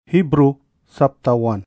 Hebrew chapter 1.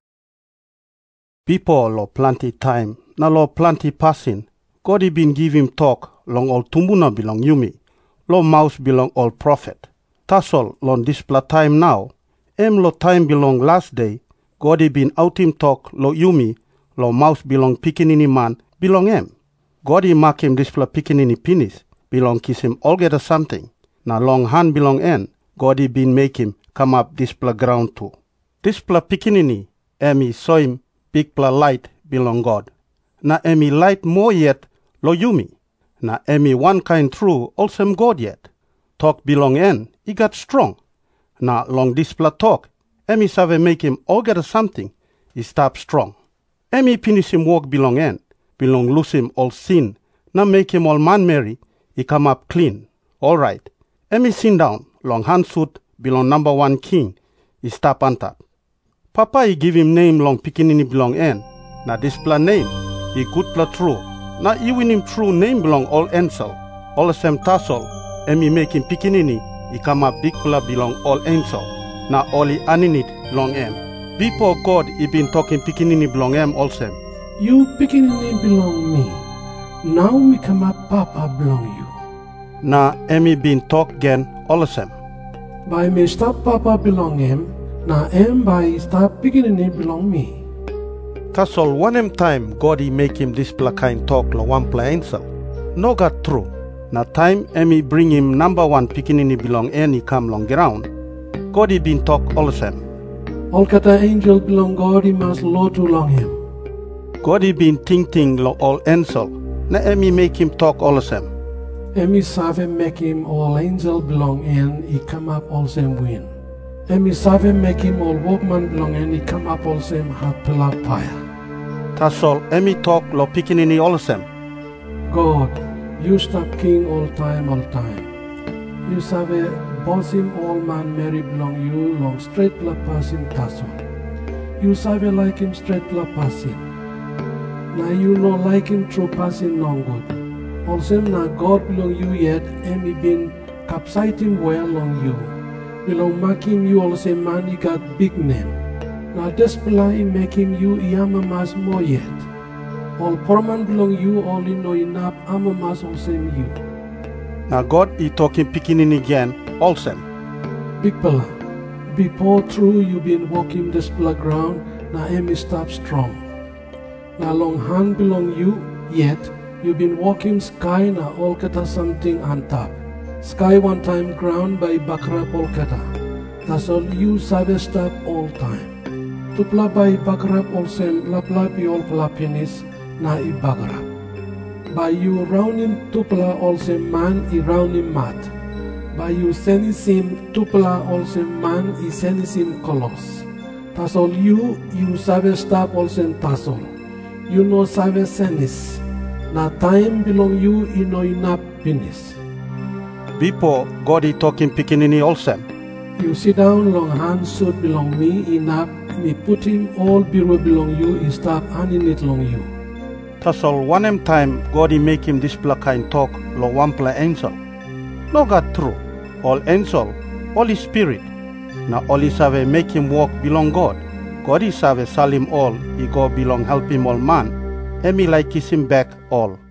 Before lo plenty time, na lo plenty passing, God he been give him talk long all tumbuna belong yumi, lo mouse belong all prophet. Tasol long displa time now, lo time belong last day, God he been out him talk lo yumi, lo mouse belong pikinini man belong God he mark him displa pikinini penis, belong kiss him altogether something. Na long hand belong God he been make him come up displa ground too. Displa pikinini, he saw him big pla light belong God. Na he light more yet lo yumi. Na he one kind true also God yet. Talk belong he got strong. Na long displa talk, he save make him altogether something, he stop strong. He finish him work belong lose him all sin, na make him all man marry, he come up clean. All right. He sit down, long hand suit belong number 1 king, he stop on top. Papa he give him name long pikinini belong na displa name, he good pla true. Na he win him true name belong all ansel, all the same tassel, he make him pikinini, he come up big pla belong all ansel, na all he aninit long Before God he been talking pikinini belong also. You pikinini belong me, now me come up Papa belong you. Na he been talk again also. By me stop Papa belong na by stop pikinini belong me. Tassol one time God he make him this pla kind talk lo one pla ansel. No got true. Na time he bring him number 1 pikinini belong he come long ground. God he been talk also. All kata angel belong God he must law to long him. God he been ting lo all ansel. Na he make him talk also. Emi save make him all angel belong he come up all same win. Emi save make him all workman belong he come up all same hat pila paya. Tassol he talk lo pikinini also. God, you stop king all time. You save boss him all man Mary belong you long straight pla passing tassol. You save like him straight pla passing. Now you no like him true passing non good. Also na God belong you yet, he been capsiting well on you. Belong making you also man he got big name. Na despla he making you yamamas more yet. All poor man belong you only know enough amamas also you. Na God he talking pikinini again also. Big pala, before true you been walking despla ground, na he stop strong. Na long hand belong you yet. You been walking sky na all kata something on top. Sky one time ground by bakra all kata. That's all you save stop all time. Tupla by bakra all sem lapla pi all palapinis na I bakra. By you rounding tupla all sem man I rounding mat. By you senisim tupla all sem man I senisim kolos. That's all you save stop all sem tassol. You know save senis. Na time belong you no enough finish. Before God he talking pikinini also. You sit down long hand suit belong me enough, me put him all bureau belong you is stop handing it long you. Tassol one time God he make him this pla kind talk lo one pla angel. No got true. All angel, all his spirit. Na all he save make him walk belong God. God he save sal him all, he go belong help him all man. Emi like kiss him back all.